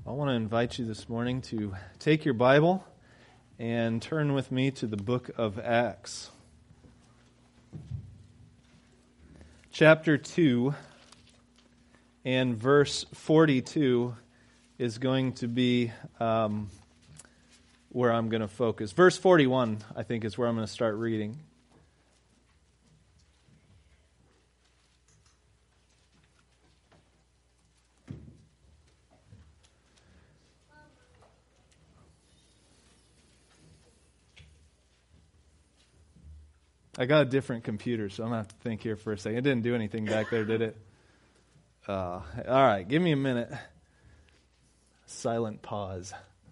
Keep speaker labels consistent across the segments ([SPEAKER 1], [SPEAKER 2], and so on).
[SPEAKER 1] I want to invite you this morning to take your Bible and turn with me to the book of Acts. Chapter 2 and verse 42 is going to be where I'm going to focus. Verse 41, I think, is where I'm going to start reading. I got a different computer, so I'm going to have to think here for a second. It didn't do anything back there, did it? All right, give me a minute. Silent pause.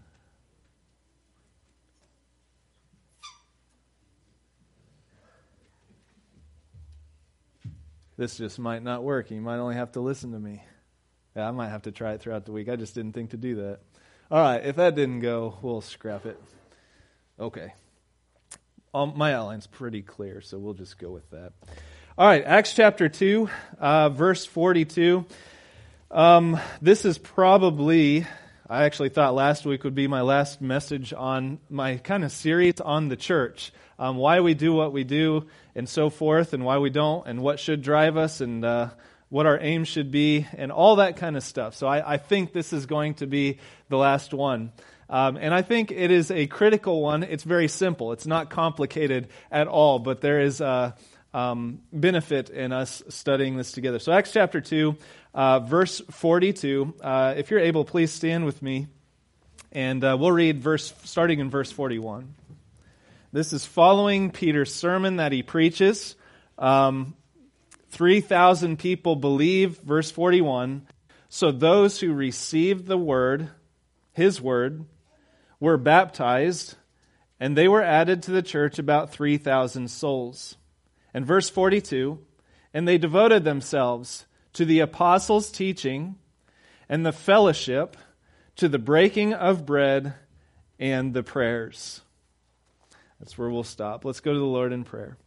[SPEAKER 1] This just might not work. You might only have to listen to me. Yeah, I might have to try it throughout the week. I just didn't think to do that. All right, if that didn't go, we'll scrap it. Okay. My outline's pretty clear, so we'll just go with that. All right, Acts chapter 2, verse 42. This is probably, I actually thought last week would be my last message on my kind of series on the church. Why we do what we do and so forth, and why we don't, and what should drive us, and what our aim should be, and all that kind of stuff. So I think this is going to be the last one. And I think it is a critical one. It's very simple. It's not complicated at all, but there is a benefit in us studying this together. So Acts chapter 2, verse 42. If you're able, please stand with me, and we'll read starting in verse 41. This is following Peter's sermon that he preaches. 3,000 people believe, verse 41. So those who received the word, his word, were baptized, and they were added to the church about 3,000 souls. And verse 42, and they devoted themselves to the apostles' teaching and the fellowship, to the breaking of bread and the prayers. That's where we'll stop. Let's go to the Lord in prayer.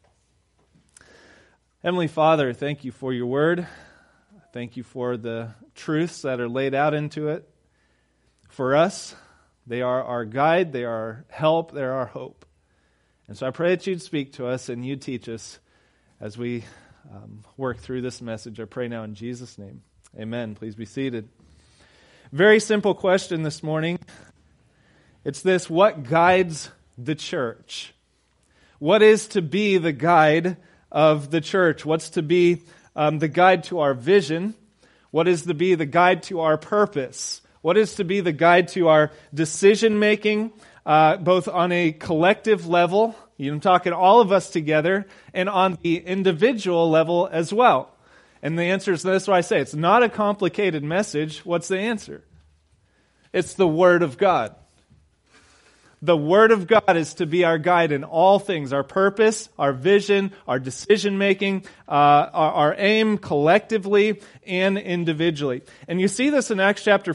[SPEAKER 1] Heavenly Father, thank you for your word. Thank you for the truths that are laid out into it. For us, they are our guide, they are our help, they are our hope. And so I pray that you'd speak to us and you'd teach us as we work through this message. I pray now in Jesus' name. Amen. Please be seated. Very simple question this morning. It's this: what guides the church? What is to be the guide of the church? What's to be the guide to our vision? What is to be the guide to our purpose? What is to be the guide to our decision-making, both on a collective level, I'm talking all of us together, and on the individual level as well? And the answer is, that's why I say it's not a complicated message. What's the answer? It's the Word of God. The Word of God is to be our guide in all things, our purpose, our vision, our decision-making, our aim collectively and individually. And you see this in Acts chapter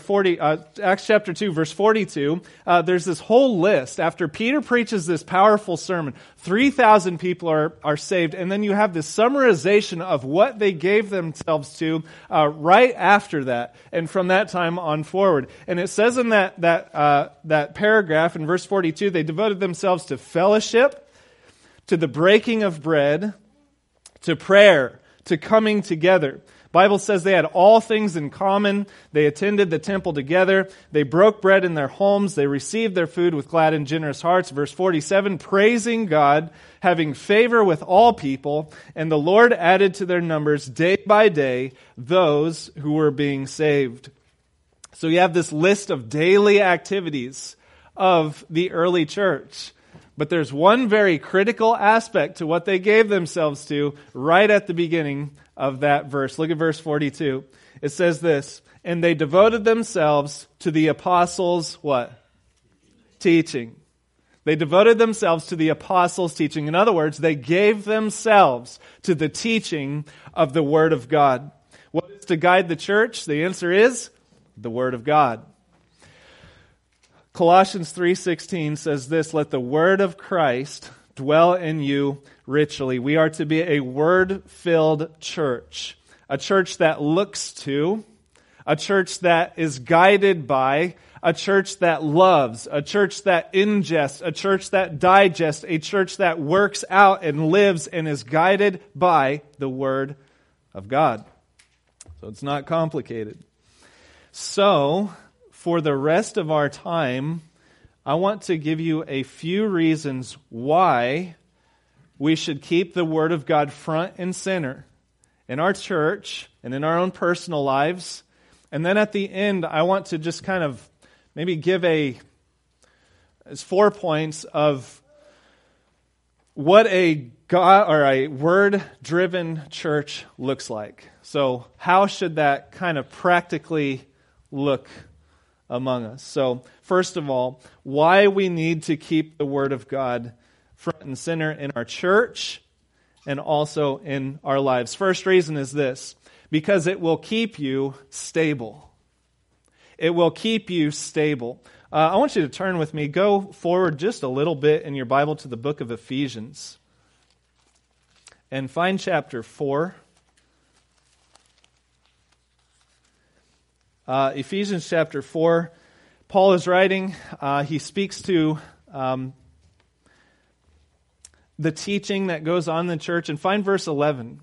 [SPEAKER 1] 2, verse 42. There's this whole list. After Peter preaches this powerful sermon, 3,000 people are saved, and then you have this summarization of what they gave themselves to right after that, and from that time on forward. And it says in that paragraph in verse 42, they devoted themselves to fellowship, to the breaking of bread, to prayer, to coming together. Bible says they had all things in common. They attended the temple together. They broke bread in their homes. They received their food with glad and generous hearts. Verse 47, praising God, having favor with all people, and the Lord added to their numbers day by day those who were being saved. So you have this list of daily activities of the early church. But there's one very critical aspect to what they gave themselves to right at the beginning of that verse. Look at verse 42. It says this: and they devoted themselves to the apostles' what? Teaching. They devoted themselves to the apostles' teaching. In other words, they gave themselves to the teaching of the Word of God. What is to guide the church? The answer is the Word of God. Colossians 3:16 says this: let the word of Christ dwell in you richly. We are to be a word-filled church. A church that looks to, a church that is guided by, a church that loves, a church that ingests, a church that digests, a church that works out and lives and is guided by the Word of God. So it's not complicated. So, for the rest of our time, I want to give you a few reasons why we should keep the Word of God front and center in our church and in our own personal lives. And then at the end, I want to just kind of maybe give 4 points of what a God or a Word-driven church looks like. So how should that kind of practically look among us? So first of all, why we need to keep the Word of God front and center in our church and also in our lives. First reason is this: because it will keep you stable. It will keep you stable. I want you to turn with me, go forward just a little bit in your Bible to the book of Ephesians and find chapter 4. Ephesians chapter 4, Paul is writing. He speaks to the teaching that goes on in the church. And find verse 11.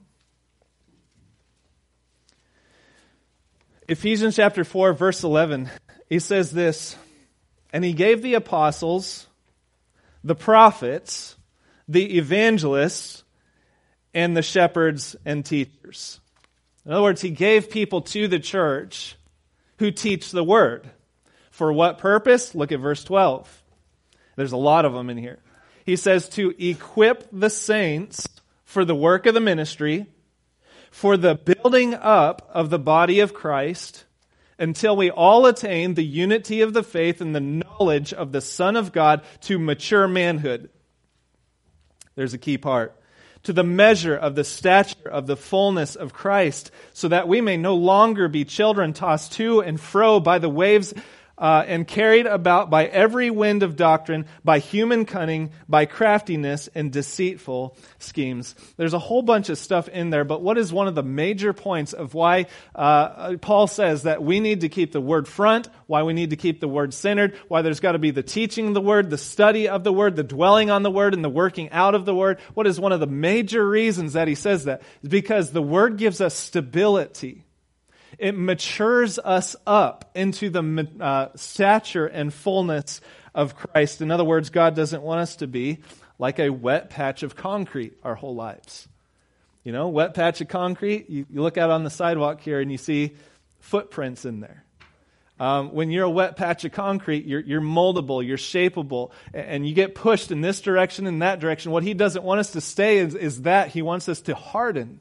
[SPEAKER 1] Ephesians chapter 4, verse 11. He says this: "And he gave the apostles, the prophets, the evangelists, and the shepherds and teachers." In other words, he gave people to the church who teach the Word. For what purpose? Look at verse 12. There's a lot of them in here. He says, to equip the saints for the work of the ministry, for the building up of the body of Christ, until we all attain the unity of the faith and the knowledge of the Son of God, to mature manhood. There's a key part. To the measure of the stature of the fullness of Christ, so that we may no longer be children tossed to and fro by the waves and carried about by every wind of doctrine, by human cunning, by craftiness and deceitful schemes. There's a whole bunch of stuff in there, but what is one of the major points of why Paul says that we need to keep the Word front, why we need to keep the Word centered, why there's got to be the teaching of the Word, the study of the Word, the dwelling on the Word, and the working out of the Word? What is one of the major reasons that he says that? It's because the Word gives us stability. It matures us up into the stature and fullness of Christ. In other words, God doesn't want us to be like a wet patch of concrete our whole lives. You know, wet patch of concrete, you look out on the sidewalk here and you see footprints in there. When you're a wet patch of concrete, you're moldable, you're shapeable, and you get pushed in this direction and that direction. What he doesn't want us to stay is that. He wants us to harden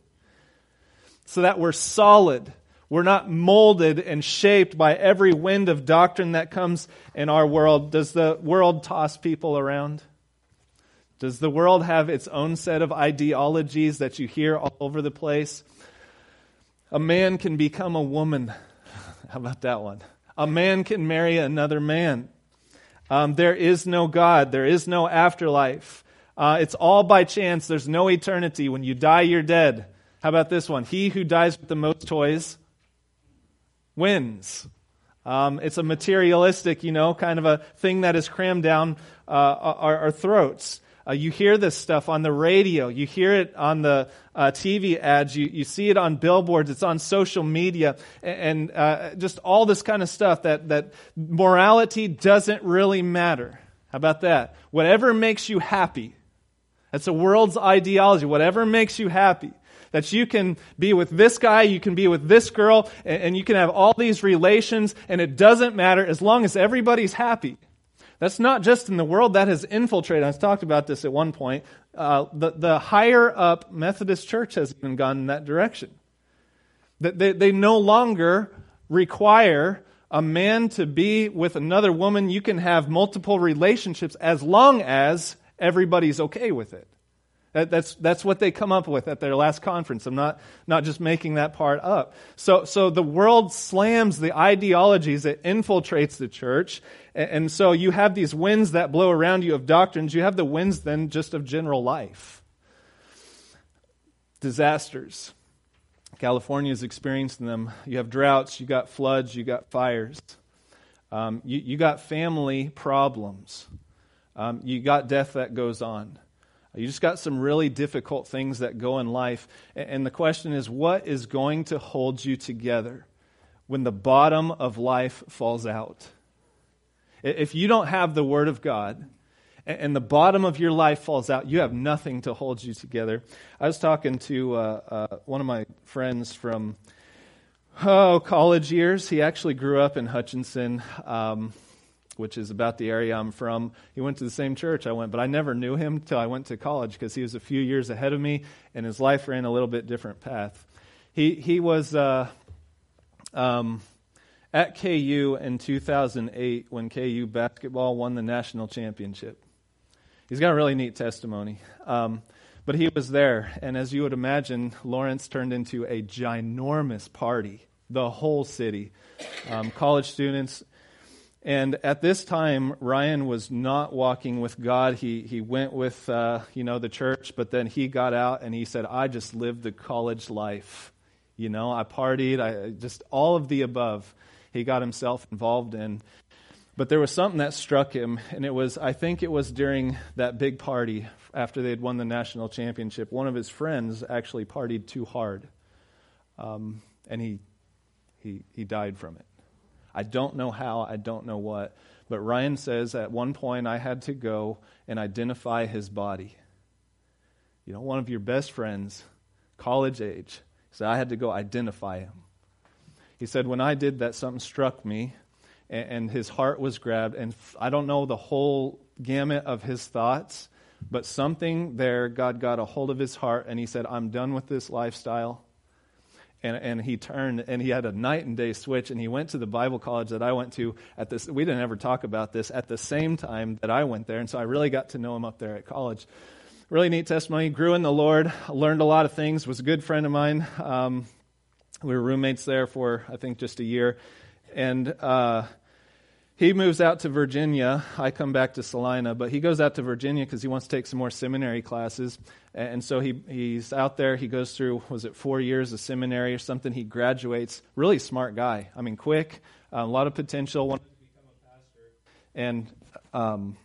[SPEAKER 1] so that we're solid. We're not molded and shaped by every wind of doctrine that comes in our world. Does the world toss people around? Does the world have its own set of ideologies that you hear all over the place? A man can become a woman. How about that one? A man can marry another man. There is no God. There is no afterlife. It's all by chance. There's no eternity. When you die, you're dead. How about this one? He who dies with the most toys wins. It's a materialistic, kind of a thing that is crammed down our throats. You hear this stuff on the radio. You hear it on the TV ads. You see it on billboards. It's on social media. And just all this kind of stuff that morality doesn't really matter. How about that? Whatever makes you happy. That's the world's ideology. Whatever makes you happy. That you can be with this guy, you can be with this girl, and you can have all these relations, and it doesn't matter as long as everybody's happy. That's not just in the world. That has infiltrated. I talked about this at one point. The higher up Methodist Church has even gone in that direction. They no longer require a man to be with another woman. You can have multiple relationships as long as everybody's okay with it. That's what they come up with at their last conference. I'm not just making that part up. So the world slams the ideologies. It infiltrates the church. And so you have these winds that blow around you of doctrines. You have the winds then just of general life. Disasters, California is experiencing them. You have droughts, you got floods, you got fires. You got family problems. You got death that goes on. You just got some really difficult things that go in life. And the question is, what is going to hold you together when the bottom of life falls out? If you don't have the Word of God and the bottom of your life falls out, you have nothing to hold you together. I was talking to one of my friends from college years. He actually grew up in Hutchinson, which is about the area I'm from. He went to the same church I went, but I never knew him until I went to college because he was a few years ahead of me, and his life ran a little bit different path. He was at KU in 2008 when KU basketball won the national championship. He's got a really neat testimony. But he was there, and as you would imagine, Lawrence turned into a ginormous party, the whole city, college students. And at this time, Ryan was not walking with God. He went with the church, but then he got out and he said, I just lived the college life. I partied, I just all of the above he got himself involved in. But there was something that struck him, and I think it was during that big party after they had won the national championship. One of his friends actually partied too hard, and he died from it. I don't know how, I don't know what, but Ryan says at one point I had to go and identify his body. One of your best friends, college age, said I had to go identify him. He said, when I did that, something struck me, and his heart was grabbed, and I don't know the whole gamut of his thoughts, but something there, God got a hold of his heart, and he said, I'm done with this lifestyle. And he turned, and he had a night and day switch, and he went to the Bible college that I went to at this. We didn't ever talk about this at the same time that I went there, and so I really got to know him up there at college. Really neat testimony. Grew in the Lord, learned a lot of things. Was a good friend of mine. We were roommates there for I think just a year, and he moves out to Virginia. I come back to Salina, but he goes out to Virginia because he wants to take some more seminary classes. And so he's out there. He goes through, 4 years of seminary or something? He graduates. Really smart guy. I mean, quick, a lot of potential. Wanted to become a pastor. And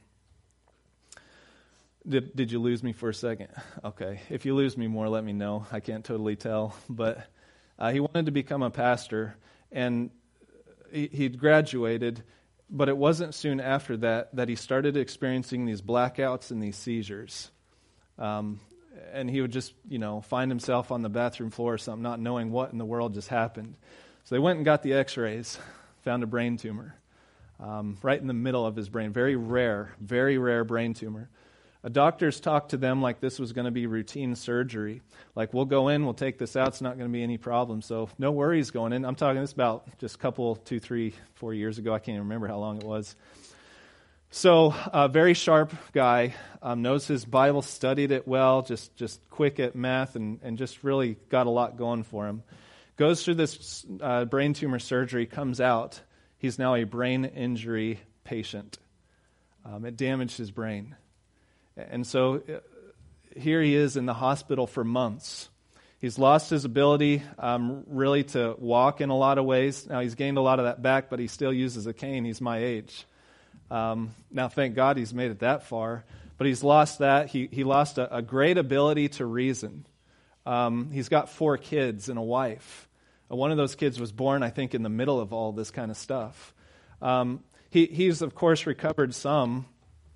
[SPEAKER 1] did you lose me for a second? Okay. If you lose me more, let me know. I can't totally tell. But he wanted to become a pastor, and he'd graduated. But it wasn't soon after that he started experiencing these blackouts and these seizures. And he would just, find himself on the bathroom floor or something, not knowing what in the world just happened. So they went and got the x-rays, found a brain tumor right in the middle of his brain. Very rare brain tumor. Doctors talked to them like this was going to be routine surgery. Like, we'll go in, we'll take this out, it's not going to be any problem. So no worries going in. I'm talking this about just a couple, 2, 3, 4 years ago. I can't even remember how long it was. So a very sharp guy, knows his Bible, studied it well, just quick at math, and just really got a lot going for him. Goes through this brain tumor surgery, comes out. He's now a brain injury patient. It damaged his brain. And so here he is in the hospital for months. He's lost his ability really to walk in a lot of ways. Now he's gained a lot of that back, but he still uses a cane. He's my age. Now thank God he's made it that far. But he's lost that. He lost a great ability to reason. He's got 4 kids and a wife. One of those kids was born, I think, in the middle of all this kind of stuff. He's, of course, recovered some.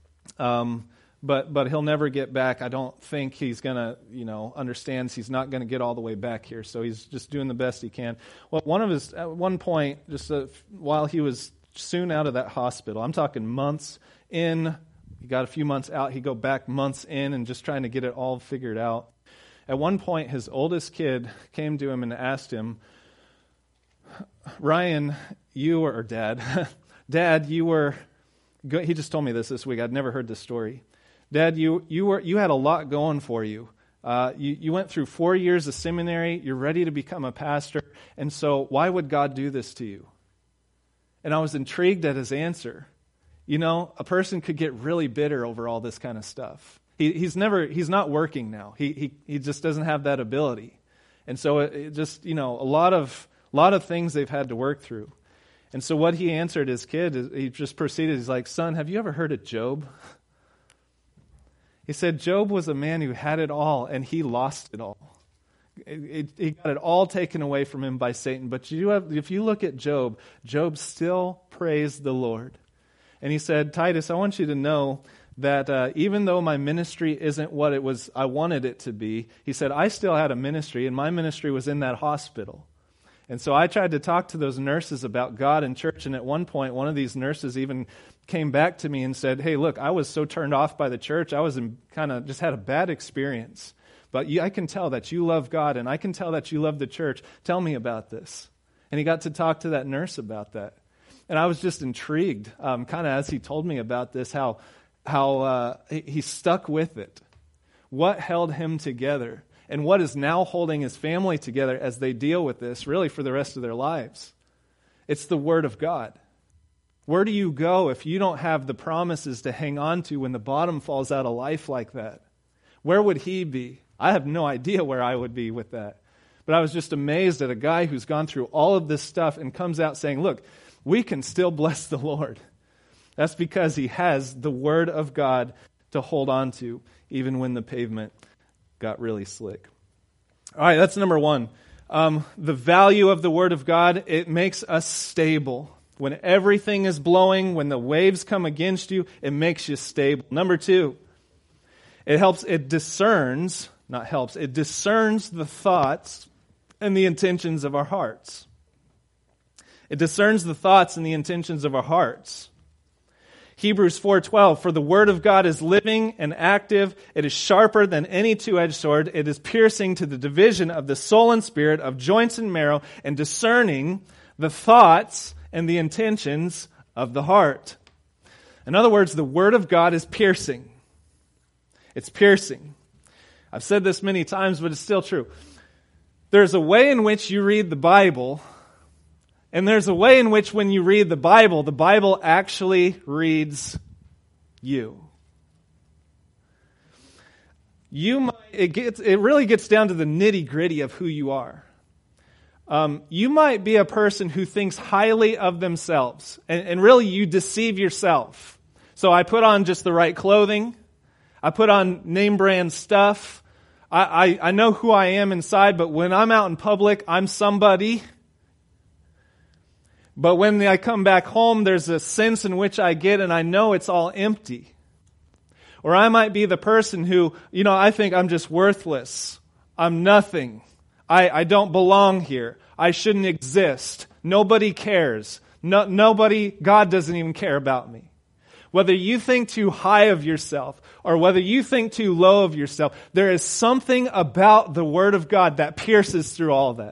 [SPEAKER 1] But he'll never get back. I don't think he's going to, understands he's not going to get all the way back here. So he's just doing the best he can. Well, at one point, just while he was soon out of that hospital, I'm talking months in, he got a few months out, he'd go back months in and just trying to get it all figured out. At one point, his oldest kid came to him and asked him, Ryan, Dad, you were good. He just told me this week. I'd never heard this story. Dad, you had a lot going for you. You went through 4 years of seminary. You're ready to become a pastor. And so why would God do this to you? And I was intrigued at his answer. A person could get really bitter over all this kind of stuff. He's not working now. He just doesn't have that ability. And so it just, a lot of things they've had to work through. And so what he answered his kid, he just proceeded, he's like, son, have you ever heard of Job? He said, Job was a man who had it all, and he lost it all. He got it all taken away from him by Satan. But if you look at Job, Job still praised the Lord. And he said, Titus, I want you to know that even though my ministry isn't what it was I wanted it to be, he said, I still had a ministry, and my ministry was in that hospital. And so I tried to talk to those nurses about God and church, and at one point, one of these nurses even came back to me and said, hey, look, I was so turned off by the church, I was kind of just had a bad experience. But I can tell that you love God, and I can tell that you love the church. Tell me about this. And he got to talk to that nurse about that. And I was just intrigued, kind of as he told me about this, how he stuck with it. What held him together? And what is now holding his family together as they deal with this, really for the rest of their lives? It's the Word of God. Where do you go if you don't have the promises to hang on to when the bottom falls out of life like that? Where would he be? I have no idea where I would be with that. But I was just amazed at a guy who's gone through all of this stuff and comes out saying, look, we can still bless the Lord. That's because he has the Word of God to hold on to, even when the pavement got really slick. All right, that's number one. The value of the Word of God, it makes us stable. When everything is blowing, when the waves come against you, it makes you stable. Number two, it discerns the thoughts and the intentions of our hearts. It discerns the thoughts and the intentions of our hearts. Hebrews 4:12, for the word of God is living and active. It is sharper than any two-edged sword. It is piercing to the division of the soul and spirit, of joints and marrow, and discerning the thoughts and the intentions of the heart. In other words, the word of God is piercing. It's piercing. I've said this many times, but it's still true. There's a way in which you read the Bible, and there's a way in which when you read the Bible actually reads you. It really gets down to the nitty-gritty of who you are. You might be a person who thinks highly of themselves, and really you deceive yourself. So I put on just the right clothing. I put on name brand stuff. I know who I am inside, but when I'm out in public, I'm somebody. But when I come back home, there's a sense in which I get, and I know it's all empty. Or I might be the person who, I think I'm just worthless. I'm nothing. I don't belong here. I shouldn't exist. Nobody cares. Nobody, God doesn't even care about me. Whether you think too high of yourself or whether you think too low of yourself, there is something about the Word of God that pierces through all that.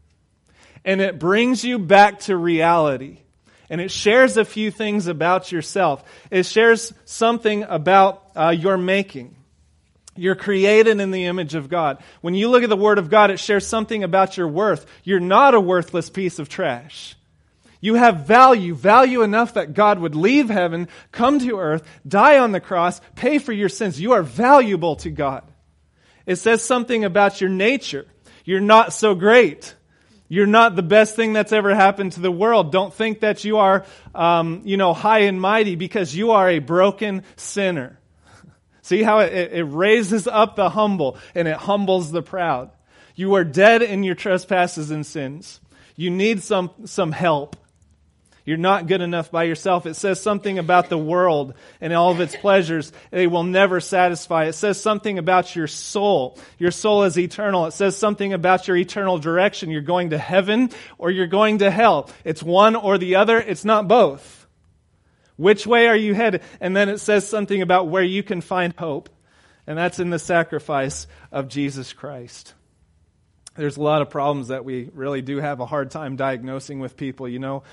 [SPEAKER 1] And it brings you back to reality. And it shares a few things about yourself. It shares something about your making. You're created in the image of God. When you look at the Word of God, it shares something about your worth. You're not a worthless piece of trash. You have value enough that God would leave heaven, come to earth, die on the cross, pay for your sins. You are valuable to God. It says something about your nature. You're not so great. You're not the best thing that's ever happened to the world. Don't think that you are, high and mighty, because you are a broken sinner. See how it raises up the humble and it humbles the proud. You are dead in your trespasses and sins. You need some help. You're not good enough by yourself. It says something about the world and all of its pleasures. They will never satisfy. It says something about your soul. Your soul is eternal. It says something about your eternal direction. You're going to heaven or you're going to hell. It's one or the other. It's not both. Which way are you headed? And then it says something about where you can find hope. And that's in the sacrifice of Jesus Christ. There's a lot of problems that we really do have a hard time diagnosing with people.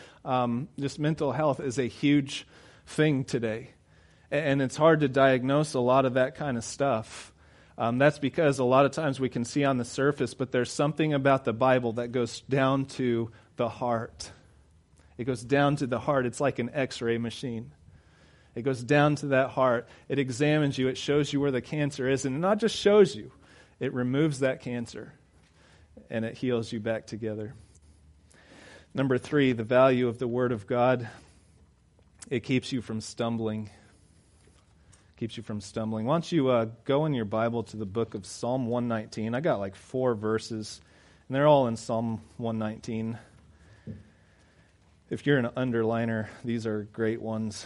[SPEAKER 1] Just mental health is a huge thing today. And it's hard to diagnose a lot of that kind of stuff. That's because a lot of times we can see on the surface, but there's something about the Bible that goes down to the heart. It goes down to the heart. It's like an X-ray machine. It goes down to that heart. It examines you. It shows you where the cancer is. And it not just shows you, it removes that cancer. and it heals you back together. Number 3, the value of the Word of God. It keeps you from stumbling. Keeps you from stumbling. Why don't you go in your Bible to the book of Psalm 119. I got like 4 verses, and they're all in Psalm 119. If you're an underliner, these are great ones.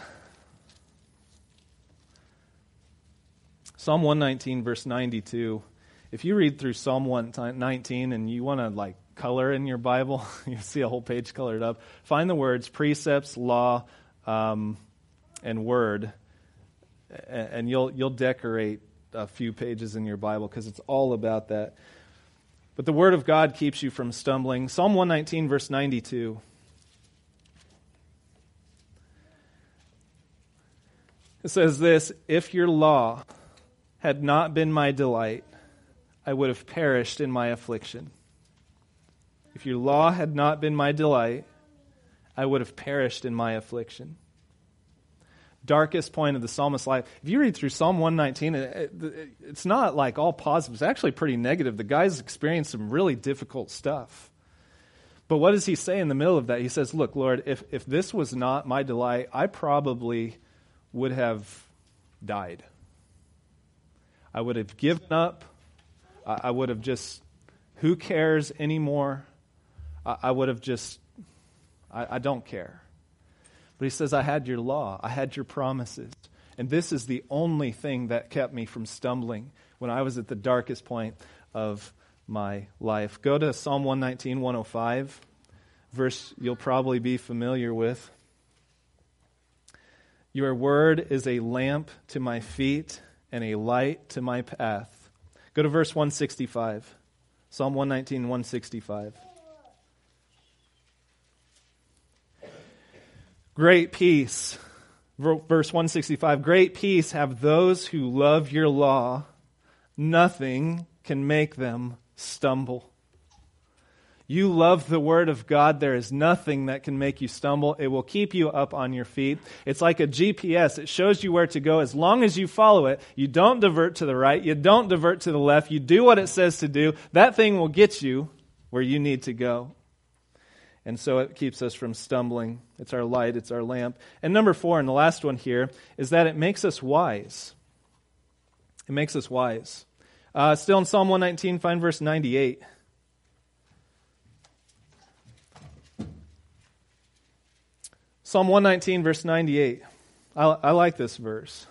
[SPEAKER 1] Psalm 119, verse 92. If you read through Psalm 119 and you want to like color in your Bible, you see a whole page colored up. Find the words precepts, law, and word, and you'll decorate a few pages in your Bible because it's all about that. But the Word of God keeps you from stumbling. Psalm 119, verse 92. It says this, if your law had not been my delight, I would have perished in my affliction. If your law had not been my delight, I would have perished in my affliction. Darkest point of the psalmist's life. If you read through Psalm 119, it's not like all positive. It's actually pretty negative. The guy's experienced some really difficult stuff. But what does he say in the middle of that? He says, look, Lord, if this was not my delight, I probably would have died. I would have given up. I would have just, who cares anymore? I would have just, I don't care. But he says, I had your law. I had your promises. And this is the only thing that kept me from stumbling when I was at the darkest point of my life. Go to Psalm 119, 105, verse you'll probably be familiar with. Your word is a lamp to my feet and a light to my path. Go to verse 165. Psalm 119, 165. Great peace. Verse 165. Great peace have those who love your law. Nothing can make them stumble. You love the Word of God. There is nothing that can make you stumble. It will keep you up on your feet. It's like a GPS. It shows you where to go. As long as you follow it, you don't divert to the right. You don't divert to the left. You do what it says to do. That thing will get you where you need to go. And so it keeps us from stumbling. It's our light. It's our lamp. And number 4, and the last one here, is that it makes us wise. It makes us wise. Still in Psalm 119, find verse 98. Psalm 119, verse 98. I like this verse.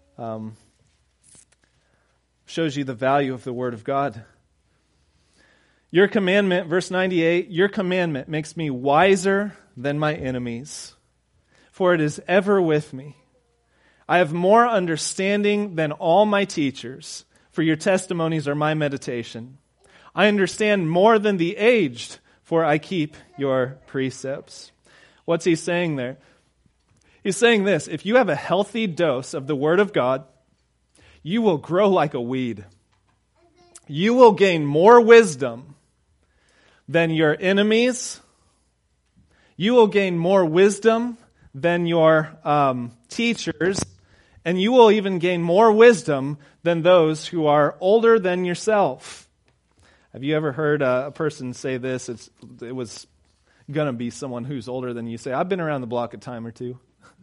[SPEAKER 1] Shows you the value of the Word of God. Your commandment, verse 98, your commandment makes me wiser than my enemies, for it is ever with me. I have more understanding than all my teachers, for your testimonies are my meditation. I understand more than the aged, for I keep your precepts. What's he saying there? He's saying this, if you have a healthy dose of the Word of God, you will grow like a weed. You will gain more wisdom than your enemies. You will gain more wisdom than your teachers. And you will even gain more wisdom than those who are older than yourself. Have you ever heard a person say this? It was going to be someone who's older than you. Say, I've been around the block a time or two.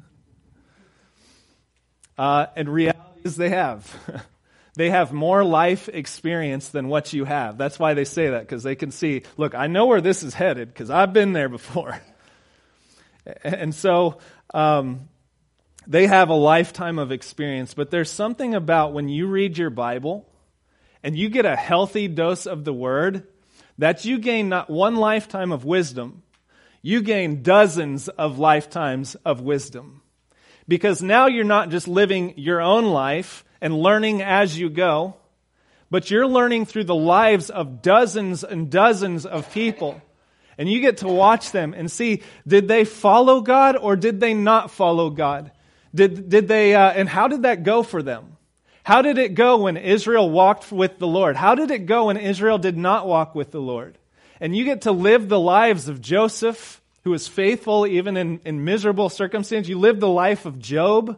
[SPEAKER 1] And reality is they have. They have more life experience than what you have. That's why they say that, because they can see, look, I know where this is headed because I've been there before. And so they have a lifetime of experience. But there's something about when you read your Bible and you get a healthy dose of the Word, that you gain not one lifetime of wisdom, you gain dozens of lifetimes of wisdom. Because now you're not just living your own life and learning as you go, but you're learning through the lives of dozens and dozens of people. And you get to watch them and see, did they follow God or did they not follow God? Did they, and how did that go for them? How did it go when Israel walked with the Lord? How did it go when Israel did not walk with the Lord? And you get to live the lives of Joseph, who was faithful even in miserable circumstances. You live the life of Job.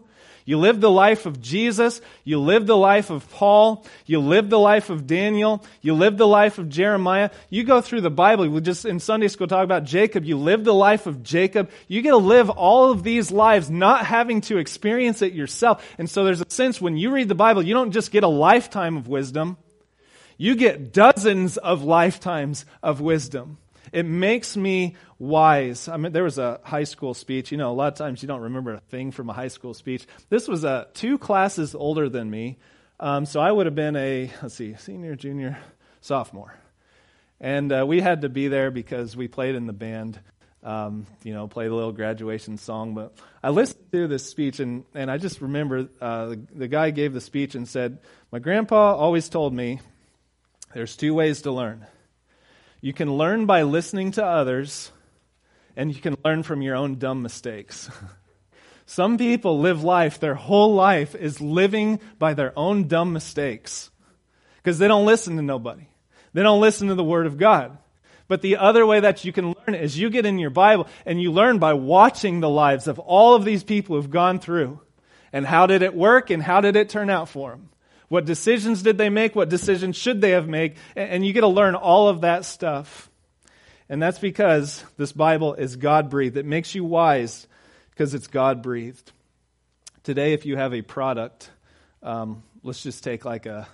[SPEAKER 1] You live the life of Jesus. You live the life of Paul. You live the life of Daniel. You live the life of Jeremiah. You go through the Bible. We just in Sunday school talk about Jacob. You live the life of Jacob. You get to live all of these lives not having to experience it yourself. And so there's a sense when you read the Bible, you don't just get a lifetime of wisdom. You get dozens of lifetimes of wisdom. It makes me wise. I mean, there was a high school speech. You know, a lot of times you don't remember a thing from a high school speech. This was 2 classes older than me. So I would have been senior, junior, sophomore. And we had to be there because we played in the band, played a little graduation song. But I listened to this speech, and I just remember the guy gave the speech and said, my grandpa always told me, there's 2 ways to learn. You can learn by listening to others, and you can learn from your own dumb mistakes. Some people live life, their whole life is living by their own dumb mistakes because they don't listen to nobody. They don't listen to the Word of God. But the other way that you can learn is you get in your Bible and you learn by watching the lives of all of these people who've gone through. And how did it work and how did it turn out for them? What decisions did they make? What decisions should they have made? And you get to learn all of that stuff. And that's because this Bible is God-breathed. It makes you wise because it's God-breathed. Today, if you have a product, let's just take like a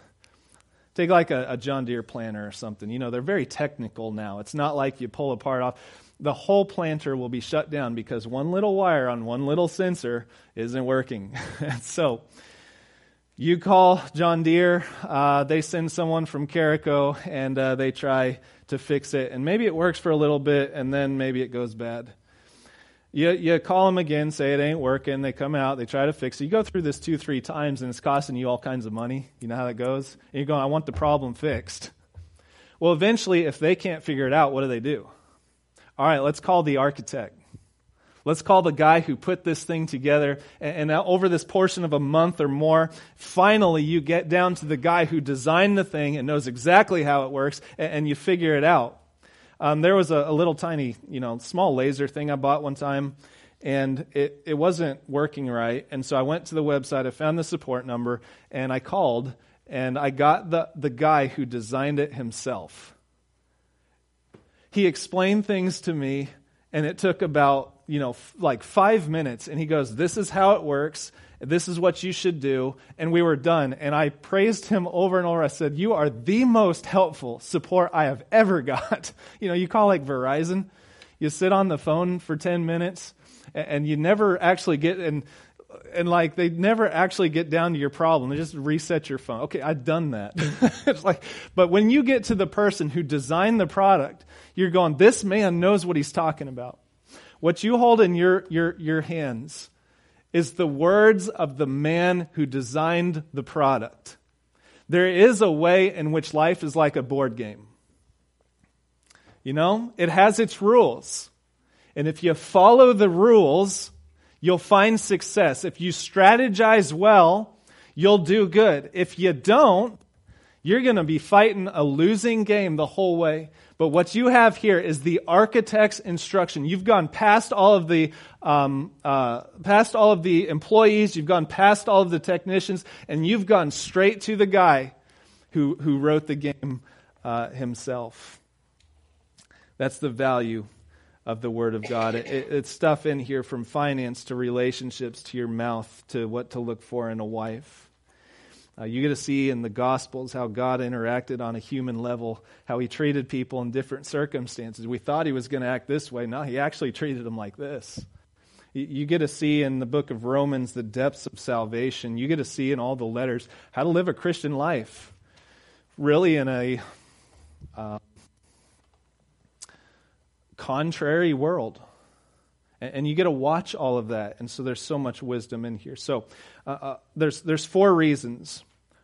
[SPEAKER 1] John Deere planter or something. You know, they're very technical now. It's not like you pull a part off. The whole planter will be shut down because one little wire on one little sensor isn't working. So you call John Deere, they send someone from Carico, and they try to fix it. And maybe it works for a little bit, and then maybe it goes bad. You call them again, say it ain't working. They come out, they try to fix it. You go through this 2-3 times, and it's costing you all kinds of money. You know how that goes? And you're going, I want the problem fixed. Well, eventually, if they can't figure it out, what do? All right, let's call the architect. Let's call the guy who put this thing together, and over this portion of a month or more, finally you get down to the guy who designed the thing and knows exactly how it works, and you figure it out. There was a little tiny, small laser thing I bought one time, and it wasn't working right, and so I went to the website, I found the support number, and I called, and I got the guy who designed it himself. He explained things to me, and it took about, 5 minutes. And he goes, this is how it works. This is what you should do. And we were done. And I praised him over and over. I said, you are the most helpful support I have ever got. You call like Verizon. You sit on the phone for 10 minutes and you never actually get, and they never actually get down to your problem. They just reset your phone. Okay, I've done that. It's but when you get to the person who designed the product, you're going, this man knows what he's talking about. What you hold in your hands is the words of the man who designed the product. There is a way in which life is like a board game. It has its rules. And if you follow the rules, you'll find success. If you strategize well, you'll do good. If you don't, you're going to be fighting a losing game the whole way. But what you have here is the architect's instruction. You've gone past all of the employees. You've gone past all of the technicians, and you've gone straight to the guy who wrote the game himself. That's the value of the Word of God. It's stuff in here from finance to relationships to your mouth to what to look for in a wife. You get to see in the Gospels how God interacted on a human level, how He treated people in different circumstances. We thought He was going to act this way. No, He actually treated them like this. You get to see in the book of Romans the depths of salvation. You get to see in all the letters how to live a Christian life, really in a contrary world. And you get to watch all of that. And so there's so much wisdom in here. So there's 4 reasons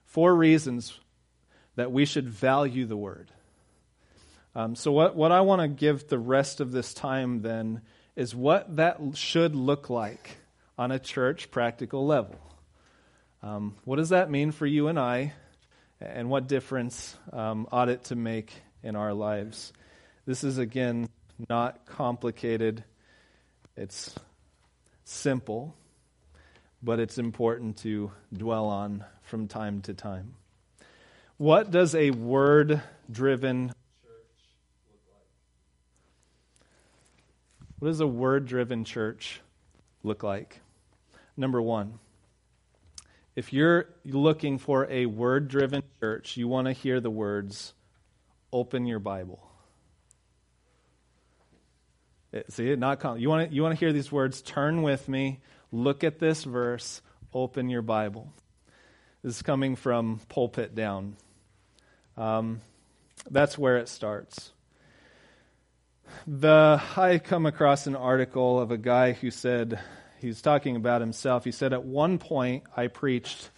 [SPEAKER 1] that we should value the Word. So what I want to give the rest of this time then is what that should look like on a church practical level. What does that mean for you and I? And what difference ought it to make in our lives? This is, again, not complicated. It's simple, but it's important to dwell on from time to time. What does a word-driven church look like? What does a word-driven church look like? Number one, if you're looking for a word-driven church, you want to hear the words, open your Bible. See, you want to hear these words, turn with me, look at this verse, open your Bible. This is coming from pulpit down. That's where it starts. I come across an article of a guy who said, he's talking about himself. He said, at one point I preached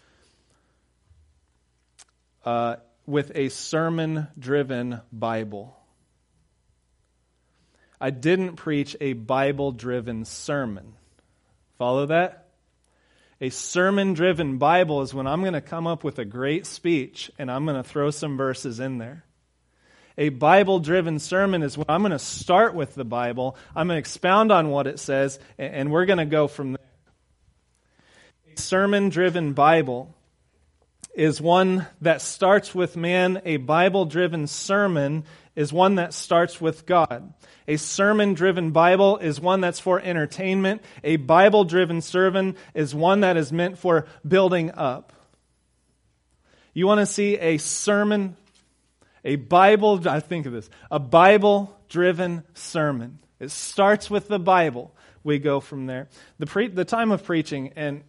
[SPEAKER 1] with a sermon-driven Bible. I didn't preach a Bible-driven sermon. Follow that? A sermon-driven Bible is when I'm going to come up with a great speech and I'm going to throw some verses in there. A Bible-driven sermon is when I'm going to start with the Bible, I'm going to expound on what it says, and we're going to go from there. A sermon-driven Bible is one that starts with man. A Bible-driven sermon is one that starts with God. A sermon-driven Bible is one that's for entertainment. A Bible-driven sermon is one that is meant for building up. You want to see a sermon, a Bible-driven sermon. It starts with the Bible. We go from there. The time of preaching, and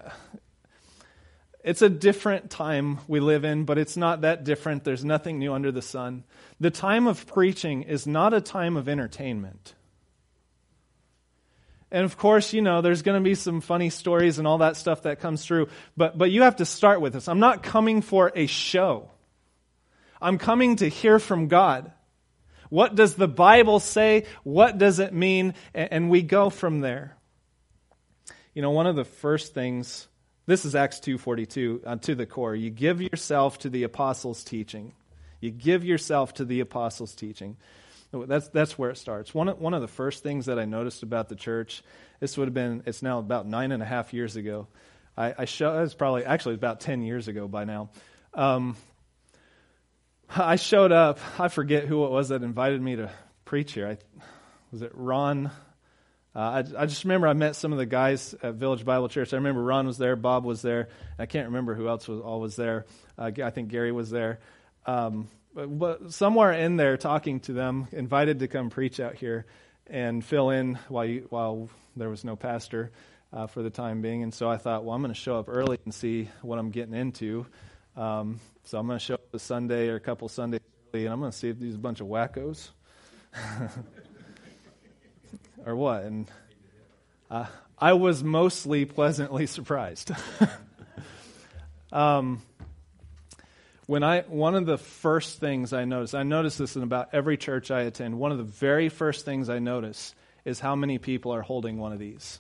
[SPEAKER 1] it's a different time we live in, but it's not that different. There's nothing new under the sun. The time of preaching is not a time of entertainment. And of course, there's going to be some funny stories and all that stuff that comes through, but you have to start with this. I'm not coming for a show. I'm coming to hear from God. What does the Bible say? What does it mean? And we go from there. One of the first things, this is Acts 2:42 to the core. You give yourself to the apostles' teaching. You give yourself to the apostles' teaching. That's where it starts. One of the first things that I noticed about the church, it's now about 9.5 years ago. It's probably about 10 years ago by now. I showed up. I forget who it was that invited me to preach here. Was it Ron? I just remember I met some of the guys at Village Bible Church. I remember Ron was there, Bob was there. I can't remember who else was there. I think Gary was there. But somewhere in there, talking to them, invited to come preach out here and fill in while there was no pastor for the time being. And so I thought, well, I'm going to show up early and see what I'm getting into. So I'm going to show up a Sunday or a couple Sundays early, and I'm going to see if these are a bunch of wackos. Or what? And I was mostly pleasantly surprised. One of the first things I noticed this in about every church I attend, one of the very first things I notice is how many people are holding one of these.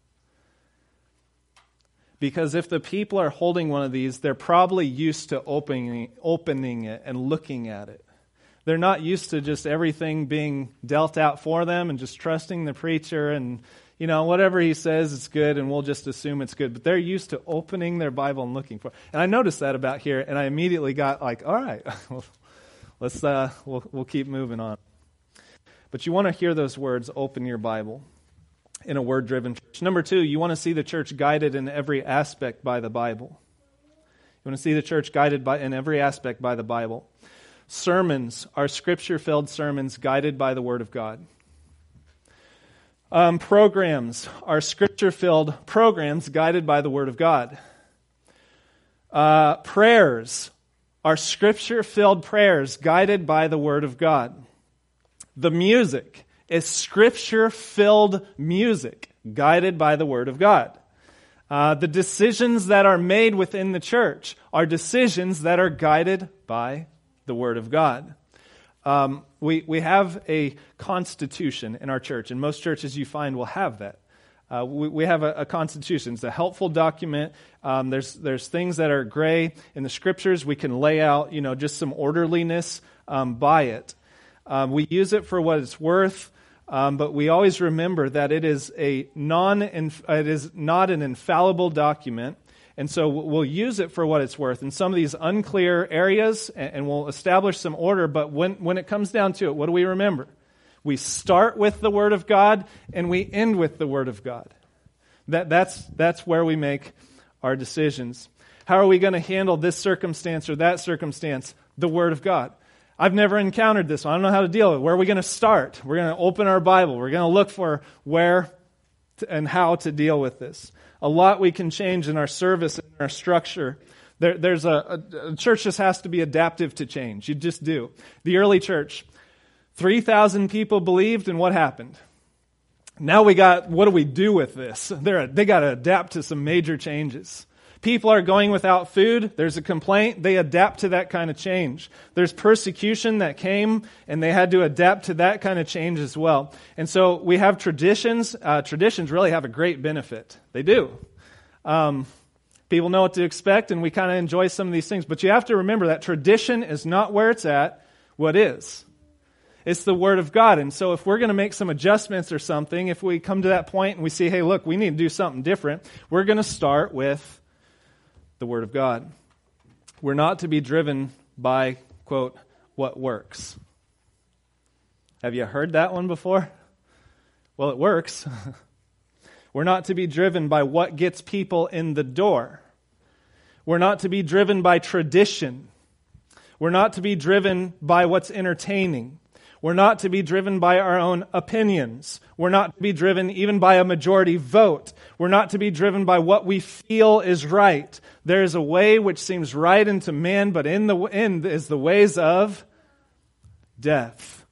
[SPEAKER 1] Because if the people are holding one of these, they're probably used to opening it and looking at it. They're not used to just everything being dealt out for them and just trusting the preacher and, whatever he says it's good and we'll just assume it's good. But they're used to opening their Bible and looking for it. And I noticed that about here, and I immediately got like, all right, we'll keep moving on. But you want to hear those words, open your Bible, in a word-driven church. Number two, you want to see the church guided in every aspect by the Bible. You want to see the church guided in every aspect by the Bible. Sermons are scripture-filled sermons guided by the Word of God. Programs are scripture-filled programs guided by the Word of God. Prayers are scripture-filled prayers guided by the Word of God. The music is scripture-filled music guided by the Word of God. The decisions that are made within the church are decisions that are guided by the Word of God. We have a constitution in our church, and most churches you find will have that. We have a constitution. It's a helpful document. There's things that are gray in the Scriptures. We can lay out, just some orderliness by it. We use it for what it's worth. But we always remember that it is not an infallible document, and so we'll use it for what it's worth in some of these unclear areas, and we'll establish some order. But when it comes down to it, what do we remember? We start with the Word of God, and we end with the Word of God. That's where we make our decisions. How are we going to handle this circumstance or that circumstance? The Word of God. I've never encountered this one. I don't know how to deal with it. Where are we going to start? We're going to open our Bible. We're going to look for where and how to deal with this. A lot we can change in our service and our structure. There's a church just has to be adaptive to change. You just do. The early church, 3,000 people believed, and what happened? Now what do we do with this? They got to adapt to some major changes. People are going without food. There's a complaint. They adapt to that kind of change. There's persecution that came, and they had to adapt to that kind of change as well. And so we have traditions. Traditions really have a great benefit. They do. People know what to expect, and we kind of enjoy some of these things. But you have to remember that tradition is not where it's at. What is? It's the Word of God. And so if we're going to make some adjustments or something, if we come to that point and we see, hey, look, we need to do something different, we're going to start with the Word of God. We're not to be driven by, quote, what works. Have you heard that one before? Well, it works. We're not to be driven by what gets people in the door. We're not to be driven by tradition. We're not to be driven by what's entertaining. We're not to be driven by our own opinions. We're not to be driven even by a majority vote. We're not to be driven by what we feel is right. There is a way which seems right unto man, but in the end is the ways of death.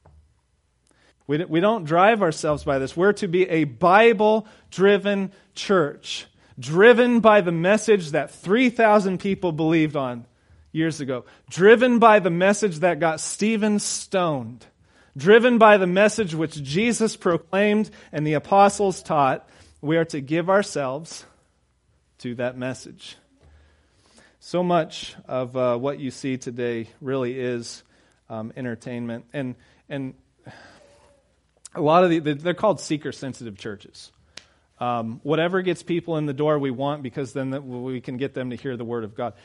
[SPEAKER 1] We don't drive ourselves by this. We're to be a Bible-driven church, driven by the message that 3,000 people believed on years ago, driven by the message that got Stephen stoned, driven by the message which Jesus proclaimed and the apostles taught. We are to give ourselves to that message. So much of what you see today really is entertainment. And a lot of they're called seeker-sensitive churches. Whatever gets people in the door we want, because then we can get them to hear the Word of God.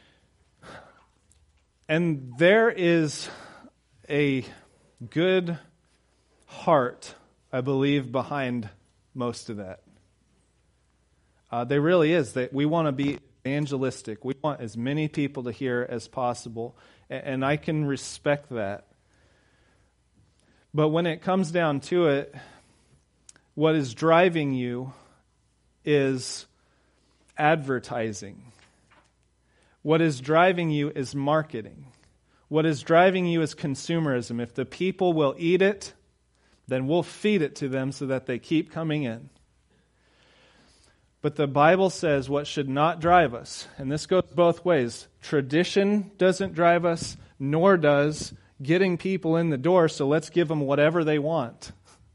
[SPEAKER 1] And there is a good heart, I believe, behind most of that. There really is. That we want to be evangelistic. We want as many people to hear as possible, and I can respect that. But when it comes down to it, what is driving you is advertising. What is driving you is marketing. What is driving you is consumerism. If the people will eat it, then we'll feed it to them so that they keep coming in. But the Bible says what should not drive us, and this goes both ways. Tradition doesn't drive us, nor does getting people in the door, so let's give them whatever they want.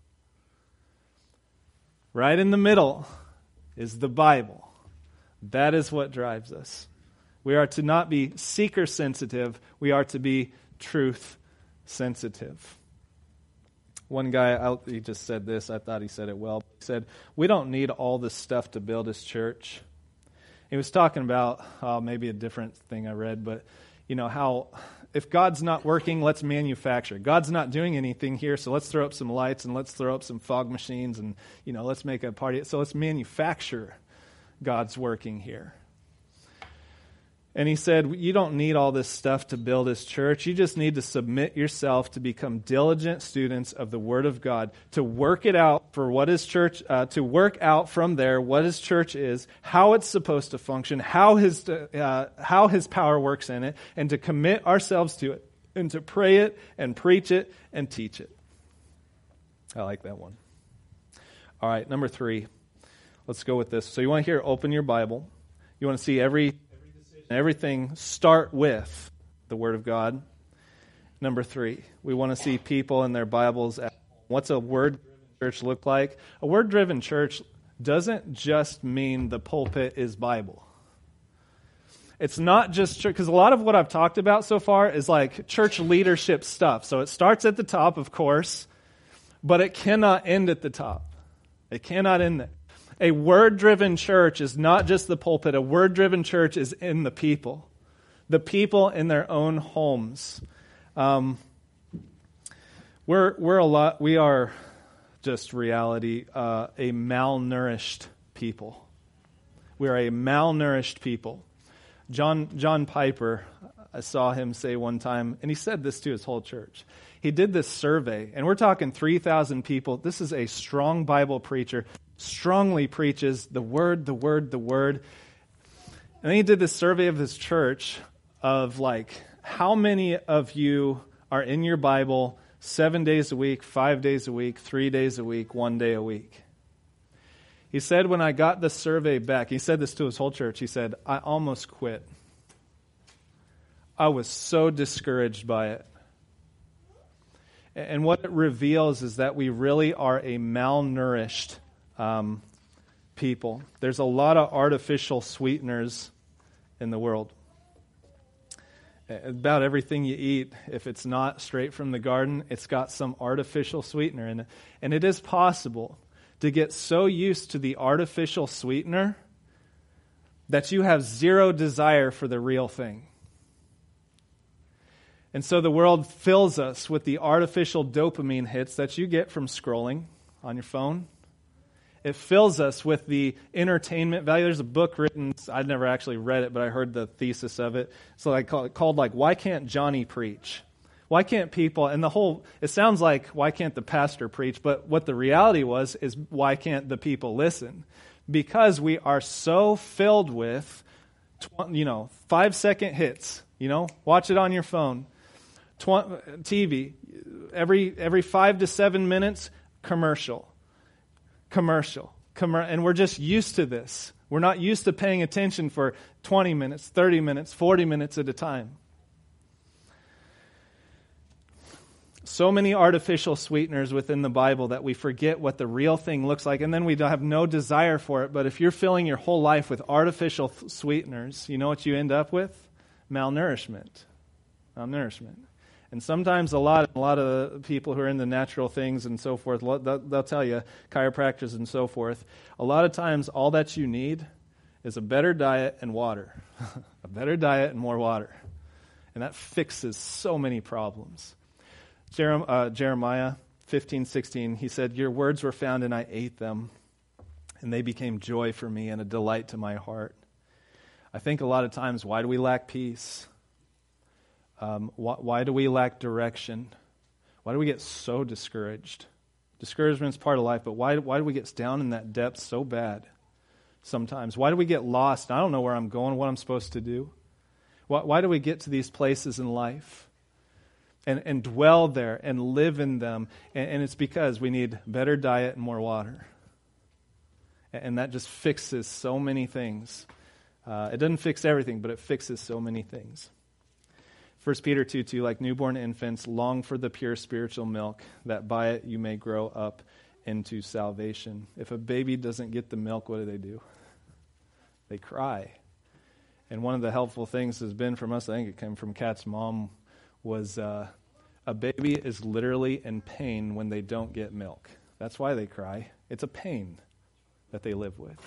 [SPEAKER 1] Right in the middle is the Bible. That is what drives us. We are to not be seeker-sensitive. We are to be truth-sensitive. One guy, he just said this. I thought he said it well. He said, we don't need all this stuff to build his church. He was talking about maybe a different thing I read, but how if God's not working, let's manufacture. God's not doing anything here, so let's throw up some lights and let's throw up some fog machines and let's make a party. So let's manufacture God's working here. And he said, you don't need all this stuff to build his church. You just need to submit yourself to become diligent students of the Word of God, to work it out for what his church, to work out from there what his church is, how it's supposed to function, how his power works in it, and to commit ourselves to it, and to pray it, and preach it, and teach it. I like that one. All right, number 3. Let's go with this. So you want to hear, open your Bible. You want to see everything start with the Word of God. Number 3, we want to see people in their Bibles. What's a word-driven church look like? A word-driven church doesn't just mean the pulpit is Bible. It's not just church, because a lot of what I've talked about so far is like church leadership stuff. So it starts at the top, of course, But it cannot end at the top. It cannot end there. A word-driven church is not just the pulpit. A word-driven church is in the people in their own homes. We are just reality, a malnourished people. We are a malnourished people. John Piper, I saw him say one time, and he said this to his whole church. He did this survey, and we're talking 3,000 people. This is a strong Bible preacher, strongly preaches the word, the word, the word. And then he did this survey of his church of how many of you are in your Bible 7 days a week, 5 days a week, 3 days a week, 1 day a week. He said when I got the survey back, he said this to his whole church, he said, I almost quit. I was so discouraged by it. And what it reveals is that we really are a malnourished people. There's a lot of artificial sweeteners in the world. About everything you eat, if it's not straight from the garden, it's got some artificial sweetener in it. And it is possible to get so used to the artificial sweetener that you have zero desire for the real thing. And so the world fills us with the artificial dopamine hits that you get from scrolling on your phone. It fills us with the entertainment value. There's a book written, I've never actually read it, but I heard the thesis of it. So I called Why Can't Johnny Preach? Why can't people, and it sounds like, why can't the pastor preach? But what the reality was is, why can't the people listen? Because we are so filled with, 5-second hits. Watch it on your phone. TV, every 5 to 7 minutes, commercial, and we're just used to this. We're not used to paying attention for 20 minutes, 30 minutes, 40 minutes at a time. So many artificial sweeteners within the Bible that we forget what the real thing looks like, and then we have no desire for it. But if you're filling your whole life with artificial sweeteners, you know what you end up with? Malnourishment. And sometimes a lot of people who are in the natural things and so forth, they'll tell you, chiropractors and so forth, a lot of times all that you need is a better diet and water. A better diet and more water. And that fixes so many problems. Jeremiah 15:16, he said, your words were found and I ate them, and they became joy for me and a delight to my heart. I think a lot of times, why do we lack peace? Why do we lack direction? Why do we get so discouraged? Discouragement is part of life, but why do we get down in that depth so bad sometimes? Why do we get lost? I don't know where I'm going, what I'm supposed to do. Why do we get to these places in life and dwell there and live in them? And it's because we need better diet and more water. And that just fixes so many things. It doesn't fix everything, but it fixes so many things. 1 Peter 2:2, like newborn infants, long for the pure spiritual milk, that by it you may grow up into salvation. If a baby doesn't get the milk, what do? They cry. And one of the helpful things has been from us, I think it came from Kat's mom, was a baby is literally in pain when they don't get milk. That's why they cry. It's a pain that they live with.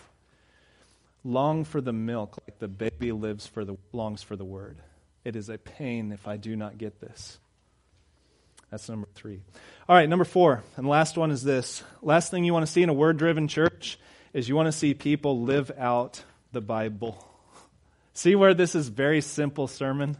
[SPEAKER 1] Long for the milk, like the baby longs for the word. It is a pain if I do not get this. That's number 3. All right, number 4, and last one is this. Last thing you want to see in a word-driven church is you want to see people live out the Bible. See where this is very simple sermon?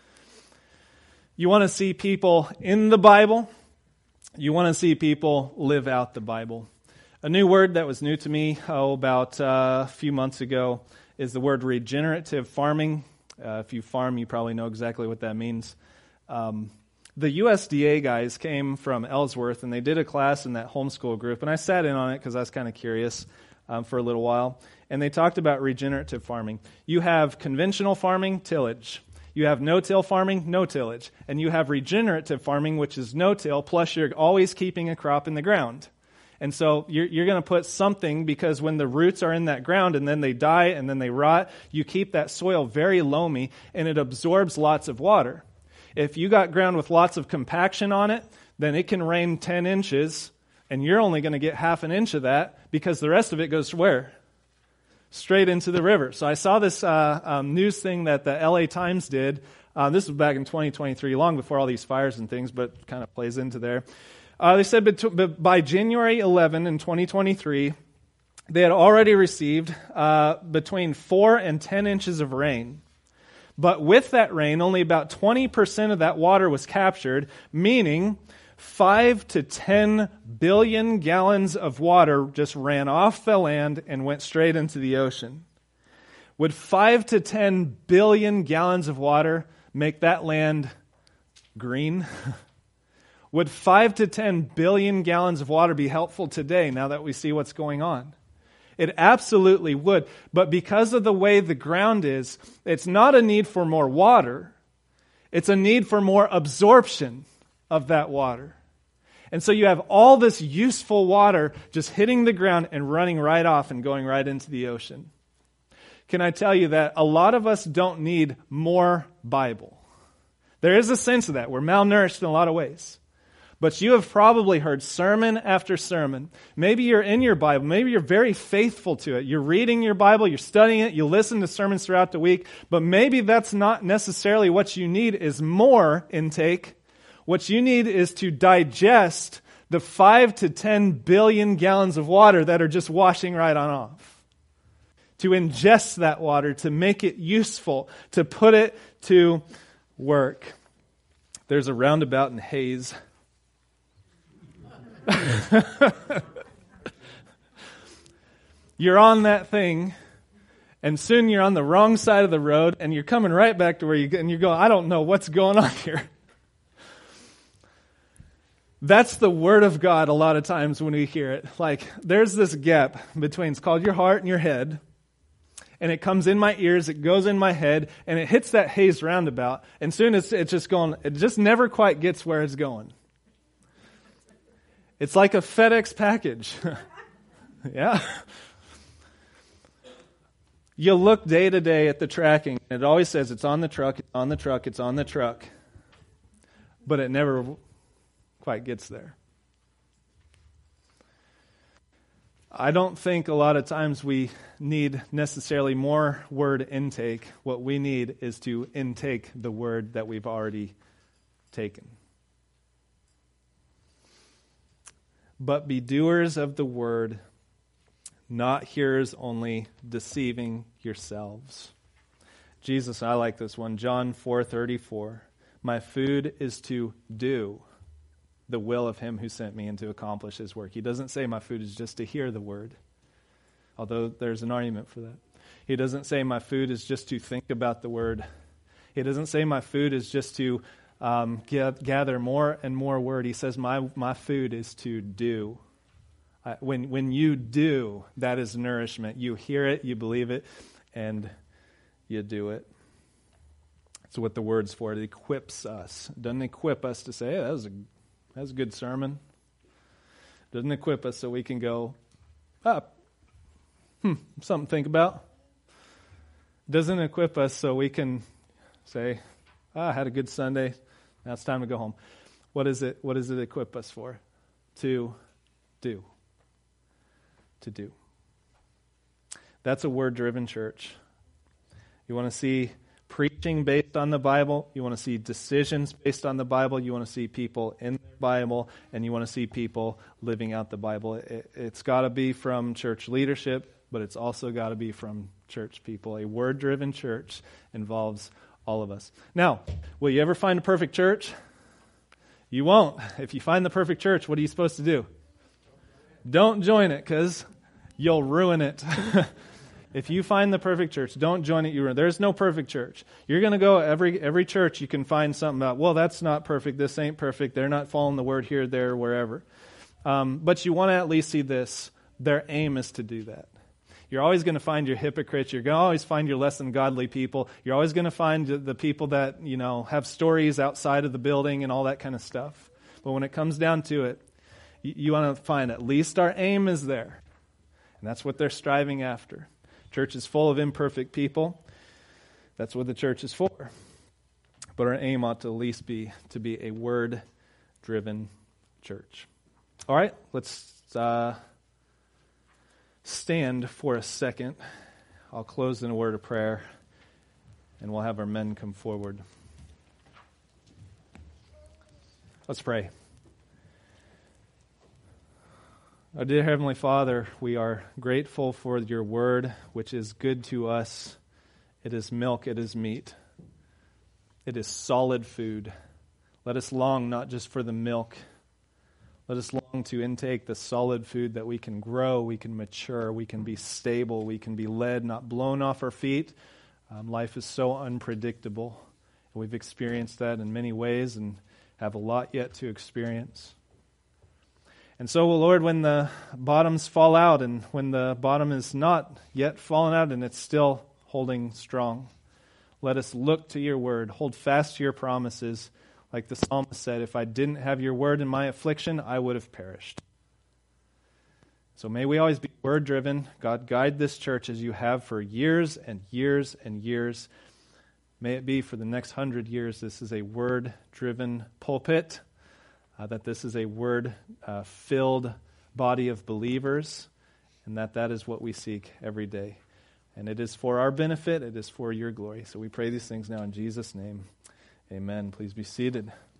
[SPEAKER 1] You want to see people in the Bible. You want to see people live out the Bible. A new word that was new to me about a few months ago is the word regenerative farming. If you farm, you probably know exactly what that means. The USDA guys came from Ellsworth, and they did a class in that homeschool group, and I sat in on it because I was kind of curious for a little while, and they talked about regenerative farming. You have conventional farming, tillage. You have no-till farming, no tillage. And you have regenerative farming, which is no-till, plus you're always keeping a crop in the ground. And so you're going to put something, because when the roots are in that ground and then they die and then they rot, you keep that soil very loamy and it absorbs lots of water. If you got ground with lots of compaction on it, then it can rain 10 inches And you're only going to get half an inch of that because the rest of it goes where? Straight into the river. So I saw this news thing that the LA Times did. This was back in 2023, long before all these fires and things, but kind of plays into there. They said by January 11 in 2023, they had already received between 4 and 10 inches of rain. But with that rain, only about 20% of that water was captured, meaning 5 to 10 billion gallons of water just ran off the land and went straight into the ocean. Would 5 to 10 billion gallons of water make that land green? Would 5 to 10 billion gallons of water be helpful today now that we see what's going on? It absolutely would. But because of the way the ground is, it's not a need for more water. It's a need for more absorption of that water. And so you have all this useful water just hitting the ground and running right off and going right into the ocean. Can I tell you that a lot of us don't need more Bible? There is a sense of that. We're malnourished in a lot of ways. But you have probably heard sermon after sermon. Maybe you're in your Bible. Maybe you're very faithful to it. You're reading your Bible. You're studying it. You listen to sermons throughout the week. But maybe that's not necessarily what you need is more intake. What you need is to digest the 5 to 10 billion gallons of water that are just washing right on off. To ingest that water, to make it useful, to put it to work. There's a roundabout in Hayes. You're on that thing, and soon you're on the wrong side of the road, and you're coming right back to where you and you're going, I don't know what's going on here. That's the Word of God a lot of times when we hear it. Like, there's this gap between, it's called your heart and your head, and it comes in my ears, it goes in my head, and it hits that Hayes roundabout, and soon it's just going, it just never quite gets where it's going. It's like a FedEx package. Yeah. You look day to day at the tracking, and it always says it's on the truck, it's on the truck, it's on the truck. But it never quite gets there. I don't think a lot of times we need necessarily more word intake. What we need is to intake the word that we've already taken. But be doers of the word, not hearers only, deceiving yourselves. Jesus, I like this one, John 4:34. My food is to do the will of him who sent me and to accomplish his work. He doesn't say my food is just to hear the word, although there's an argument for that. He doesn't say my food is just to think about the word. He doesn't say my food is just to gather more and more word. He says my food is to do. When you do, that is nourishment. You hear it, you believe it, and you do it. That's what the word's for. It equips us. It doesn't equip us to say, hey, that was a good sermon. It doesn't equip us so we can go, something to think about. It doesn't equip us so we can say, I had a good Sunday. Now it's time to go home. What does it equip us for? To do. To do. That's a word-driven church. You want to see preaching based on the Bible. You want to see decisions based on the Bible. You want to see people in the Bible. And you want to see people living out the Bible. It's got to be from church leadership, but it's also got to be from church people. A word-driven church involves all of us. Now, will you ever find a perfect church? You won't. If you find the perfect church, what are you supposed to do? Don't join it, because you'll ruin it. If you find the perfect church, don't join it. There's no perfect church. You're going to go every church you can find something about, well, that's not perfect, this ain't perfect, they're not following the word here, there, wherever. But you want to at least see this. Their aim is to do that. You're always going to find your hypocrites. You're going to always find your less than godly people. You're always going to find the people that, have stories outside of the building and all that kind of stuff. But when it comes down to it, you want to find at least our aim is there. And that's what they're striving after. Church is full of imperfect people. That's what the church is for. But our aim ought to at least be to be a word-driven church. All right, let's stand for a second. I'll close in a word of prayer, and we'll have our men come forward. Let's pray. Our dear Heavenly Father, we are grateful for your word, which is good to us. It is milk, it is meat. It is solid food. Let us long not just for the milk. Let us long to intake the solid food that we can grow, we can mature, we can be stable, we can be led, not blown off our feet. Life is so unpredictable. We've experienced that in many ways and have a lot yet to experience. And so, Lord, when the bottoms fall out and when the bottom is not yet fallen out and it's still holding strong, let us look to your word, hold fast to your promises. Like the psalmist said, if I didn't have your word in my affliction, I would have perished. So may we always be word-driven. God, guide this church as you have for years and years and years. May it be for the next 100 years, this is a word-driven pulpit, that this is a word-filled body of believers, and that is what we seek every day. And it is for our benefit, it is for your glory. So we pray these things now in Jesus' name. Amen. Please be seated.